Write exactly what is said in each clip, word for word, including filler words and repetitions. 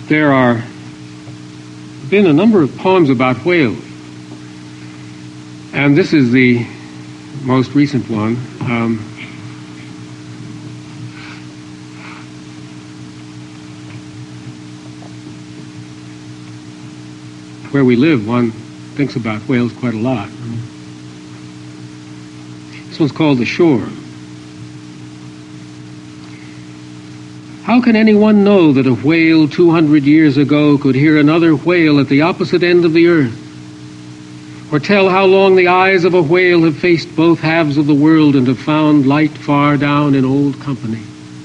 There are been a number of poems about whales, and this is the most recent one. Um, where we live, one thinks about whales quite a lot. This one's called The Shore. How can anyone know that a whale two hundred years ago could hear another whale at the opposite end of the earth? Or tell how long the eyes of a whale have faced both halves of the world and have found light far down in old company?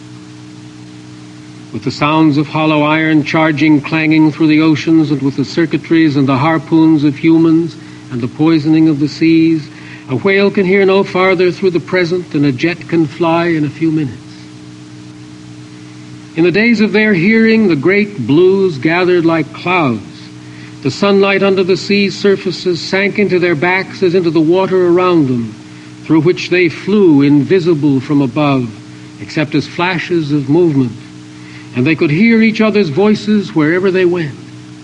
With the sounds of hollow iron charging, clanging through the oceans, and with the circuitries and the harpoons of humans and the poisoning of the seas, a whale can hear no farther through the present than a jet can fly in a few minutes. In the days of their hearing, the great blues gathered like clouds. The sunlight under the sea surfaces sank into their backs as into the water around them, through which they flew invisible from above, except as flashes of movement, and they could hear each other's voices wherever they went.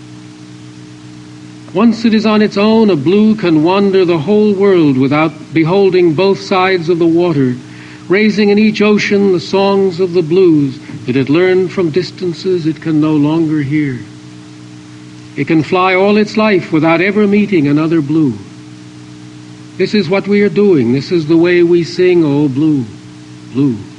Once it is on its own, a blue can wander the whole world without beholding both sides of the water, raising in each ocean the songs of the blues that it learned from distances it can no longer hear. It can fly all its life without ever meeting another blue. This is what we are doing. This is the way we sing, oh blue, blue.